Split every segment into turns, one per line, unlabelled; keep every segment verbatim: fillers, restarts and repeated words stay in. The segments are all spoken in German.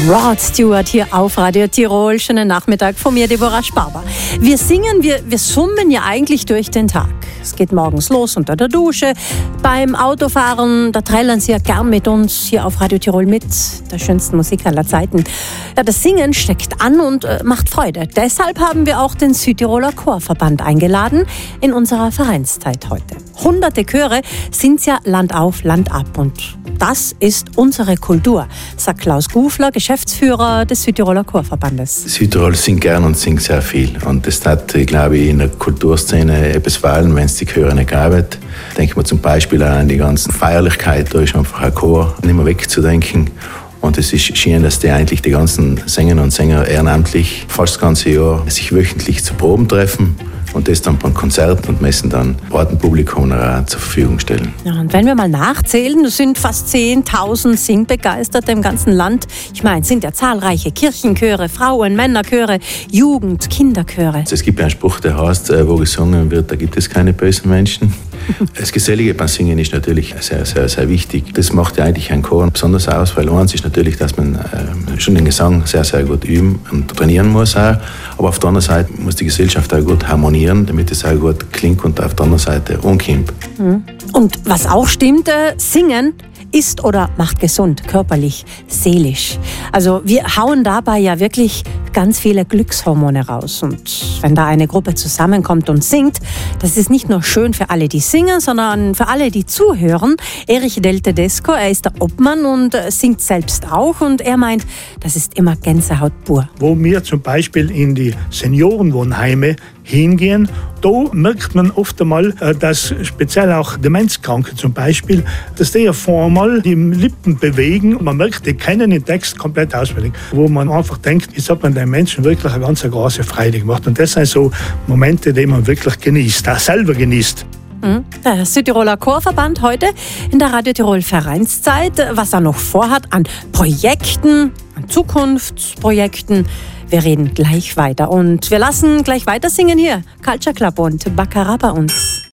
Rod Stewart hier auf Radio Tirol. Schönen Nachmittag von mir, Deborah Sparber. Wir singen, wir, wir summen ja eigentlich durch den Tag. Es geht morgens los unter der Dusche, beim Autofahren, da trällern Sie ja gern mit uns hier auf Radio Tirol mit, der schönsten Musik aller Zeiten. Ja, das Singen steckt an und äh, macht Freude. Deshalb haben wir auch den Südtiroler Chorverband eingeladen in unserer Vereinszeit heute. Hunderte Chöre sind ja Land auf, Land ab und das ist unsere Kultur, sagt Klaus Gufler, Geschäftsführer des Südtiroler Chorverbandes.
Südtirol singt gern und singt sehr viel. Und das hat, glaube ich, in der Kulturszene etwas fallen, wenn es die Chöre nicht gäbe. Denken wir zum Beispiel an die ganzen Feierlichkeit, da ist einfach ein Chor nicht mehr wegzudenken. Und es ist schön, dass die eigentlich die ganzen Sängerinnen und Sänger ehrenamtlich fast das ganze Jahr sich wöchentlich zu Proben treffen und das dann beim Konzert und Messen dann Ortenpublikum zur Verfügung stellen.
Ja, und wenn wir mal nachzählen, das sind fast zehntausend Singbegeisterte im ganzen Land. Ich meine, es sind ja zahlreiche Kirchenchöre, Frauen-, Männerchöre, Jugend-, Kinderchöre.
Es gibt einen Spruch, der heißt, wo gesungen wird, da gibt es keine bösen Menschen. Das Gesellige beim Singen ist natürlich sehr, sehr, sehr wichtig. Das macht ja eigentlich einen Chor besonders aus, weil eins ist natürlich, dass man äh, schon den Gesang sehr, sehr gut üben und trainieren muss auch. Aber auf der anderen Seite muss die Gesellschaft auch gut harmonieren, damit es auch gut klingt und auf der anderen Seite umkommt.
Und was auch stimmt, äh, Singen ist oder macht gesund, körperlich, seelisch. Also wir hauen dabei ja wirklich ganz viele Glückshormone raus. Und wenn da eine Gruppe zusammenkommt und singt, das ist nicht nur schön für alle, die singen, sondern für alle, die zuhören. Erich Del Tedesco, er ist der Obmann und singt selbst auch. Und er meint, das ist immer Gänsehaut pur.
Wo wir zum Beispiel in die Seniorenwohnheime hingehen, da merkt man oft einmal, dass speziell auch Demenzkranke zum Beispiel, dass die ja vormal die Lippen bewegen und man merkt, die kennen den Text komplett auswendig, wo man einfach denkt, jetzt hat man den Menschen wirklich eine ganz große Freude gemacht. Und das sind so Momente, die man wirklich genießt, auch selber genießt.
Der Südtiroler Chorverband heute in der Radio Tirol Vereinszeit, was er noch vorhat an Projekten, an Zukunftsprojekten. Wir reden gleich weiter und wir lassen gleich weiter singen hier. Culture Club und Baccarat bei uns.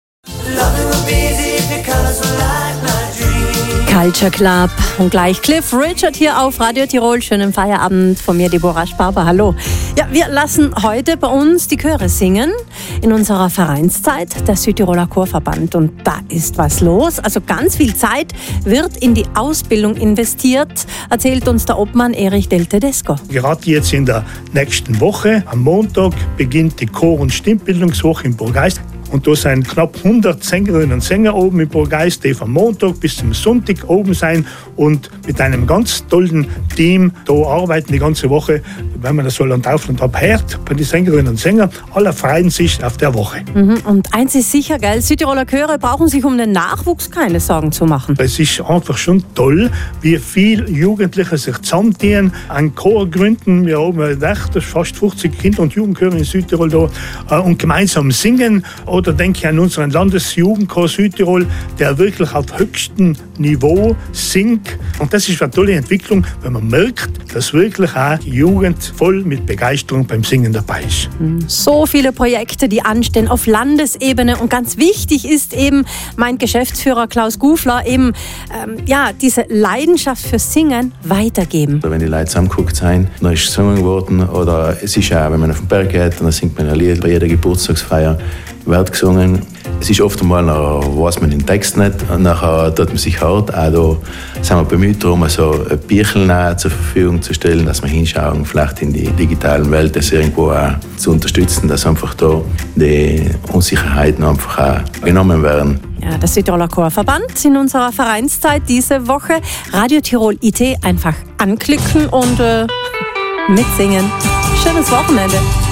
Culture Club und gleich Cliff Richard hier auf Radio Tirol. Schönen Feierabend von mir, Deborah Sparber. Hallo. Ja, wir lassen heute bei uns die Chöre singen in unserer Vereinszeit, der Südtiroler Chorverband. Und da ist was los. Also ganz viel Zeit wird in die Ausbildung investiert, erzählt uns der Obmann Erich Del Tedesco.
Gerade jetzt in der nächsten Woche, am Montag, beginnt die Chor- und Stimmbildungswoche in Burgeist. Und da sind knapp hundert Sängerinnen und Sänger oben in Burgeist, die vom Montag bis zum Sonntag oben sein und mit einem ganz tollen Team da arbeiten die ganze Woche. Wenn man das so Land auf und ab hört, bei den Sängerinnen und Sängern, alle freuen sich auf der Woche.
Mhm. Und eins ist sicher, gell, Südtiroler Chöre brauchen sich um den Nachwuchs keine Sorgen zu machen.
Es ist einfach schon toll, wie viele Jugendliche sich zusammentun, einen Chor gründen. Wir haben echt fast fünfzig Kinder- und Jugendchöre in Südtirol da und gemeinsam singen. Oder denke ich an unseren Landesjugendchor Südtirol, der wirklich auf höchstem Niveau singt. Und das ist eine tolle Entwicklung, wenn man merkt, dass wirklich auch die Jugend voll mit Begeisterung beim Singen dabei ist.
So viele Projekte, die anstehen auf Landesebene. Und ganz wichtig ist eben, mein Geschäftsführer Klaus Gufler, eben ähm, ja, diese Leidenschaft für Singen weitergeben.
Wenn die Leute zusammengeguckt sind, dann ist gesungen worden. Oder es ist auch, wenn man auf den Berg geht, dann singt man ein Lied bei jeder Geburtstagsfeier. Wird gesungen. Es ist oft einmal, weiß man den Text nicht, und nachher tut man sich hart. Auch da sind wir bemüht darum, so ein Bierchen zur Verfügung zu stellen, dass wir hinschauen, vielleicht in die digitalen Welt, das irgendwo auch zu unterstützen, dass einfach da die Unsicherheiten einfach auch genommen werden.
Ja, der Südtiroler Chorverband in unserer Vereinszeit diese Woche. Radio Tirol I T einfach anklicken und äh, mitsingen. Schönes Wochenende.